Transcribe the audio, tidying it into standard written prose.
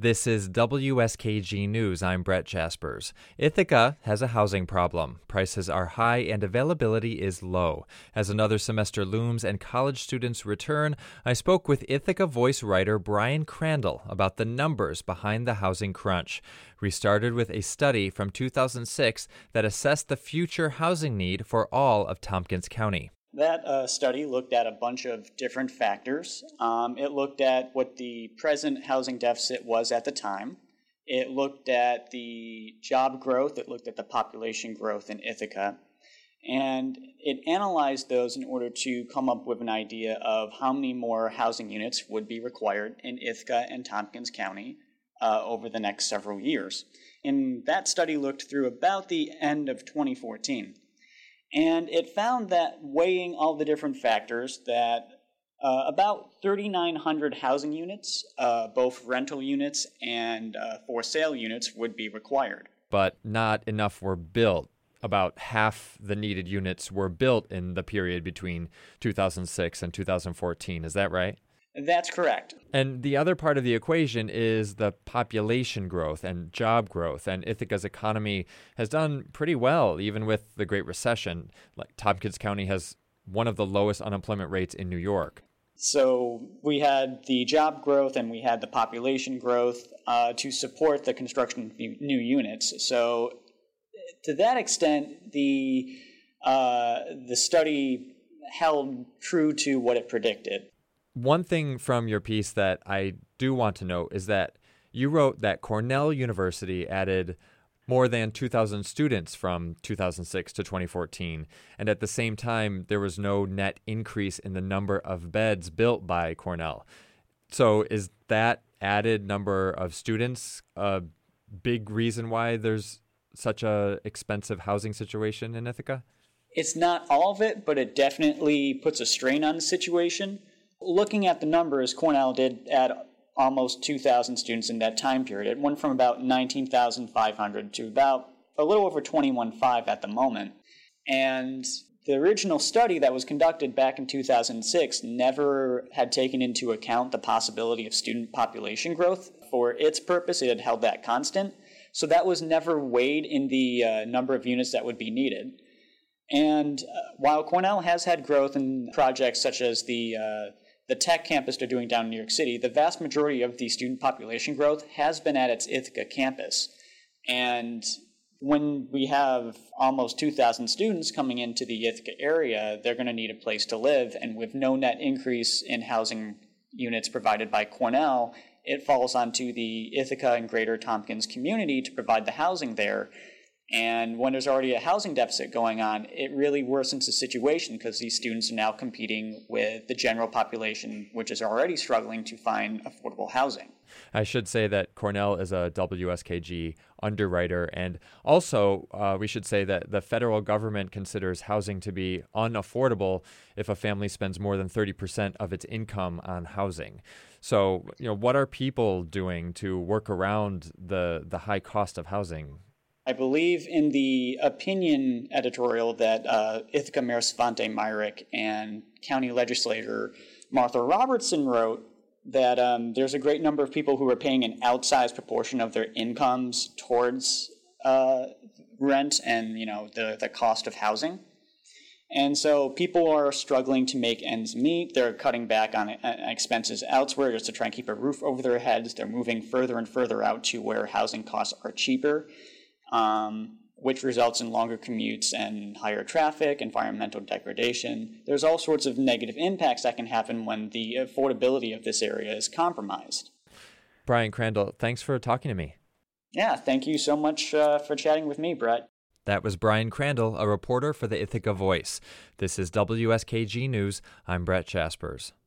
This is WSKG News. I'm Brett Jaspers. Ithaca has a housing problem. Prices are high and availability is low. As another semester looms and college students return, I spoke with Ithaca Voice writer Brian Crandall about the numbers behind the housing crunch. We started with a study from 2006 that assessed the future housing need for all of Tompkins County. That study looked at a bunch of different factors. It looked at what the present housing deficit was at the time. It looked at the job growth. It looked at the population growth in Ithaca. And it analyzed those in order to come up with an idea of how many more housing units would be required in Ithaca and Tompkins County over the next several years. And that study looked through about the end of 2014. And it found that weighing all the different factors that about 3,900 housing units, both rental units and for sale units, would be required. But not enough were built. About half the needed units were built in the period between 2006 and 2014. Is that right? That's correct. And the other part of the equation is the population growth and job growth. And Ithaca's economy has done pretty well, even with the Great Recession. Like Tompkins County has one of the lowest unemployment rates in New York. So we had the job growth and we had the population growth to support the construction of new units. So to that extent, the study held true to what it predicted. One thing from your piece that I do want to note is that you wrote that Cornell University added more than 2,000 students from 2006 to 2014, and at the same time, there was no net increase in the number of beds built by Cornell. So is that added number of students a big reason why there's such a expensive housing situation in Ithaca? It's not all of it, but it definitely puts a strain on the situation. Looking at the numbers, Cornell did add almost 2,000 students in that time period. It went from about 19,500 to about a little over 21,500 at the moment. And the original study that was conducted back in 2006 never had taken into account the possibility of student population growth. For its purpose, it had held that constant. So that was never weighed in the number of units that would be needed. And while Cornell has had growth in projects such as the tech campus they're doing down in New York City, the vast majority of the student population growth has been at its Ithaca campus. And when we have almost 2,000 students coming into the Ithaca area, they're going to need a place to live. And with no net increase in housing units provided by Cornell, it falls onto the Ithaca and Greater Tompkins community to provide the housing there. And when there's already a housing deficit going on, it really worsens the situation because these students are now competing with the general population, which is already struggling to find affordable housing. I should say that Cornell is a WSKG underwriter, and also we should say that the federal government considers housing to be unaffordable if a family spends more than 30% of its income on housing. So, what are people doing to work around the high cost of housing? I believe in the opinion editorial that Ithaca Mayor Svante Myrick and County Legislator Martha Robertson wrote that there's a great number of people who are paying an outsized proportion of their incomes towards rent and the cost of housing. And so people are struggling to make ends meet. They're cutting back on expenses elsewhere just to try and keep a roof over their heads. They're moving further and further out to where housing costs are cheaper. Which results in longer commutes and higher traffic, environmental degradation. There's all sorts of negative impacts that can happen when the affordability of this area is compromised. Brian Crandall, thanks for talking to me. Yeah, thank you so much for chatting with me, Brett. That was Brian Crandall, a reporter for the Ithaca Voice. This is WSKG News. I'm Brett Jaspers.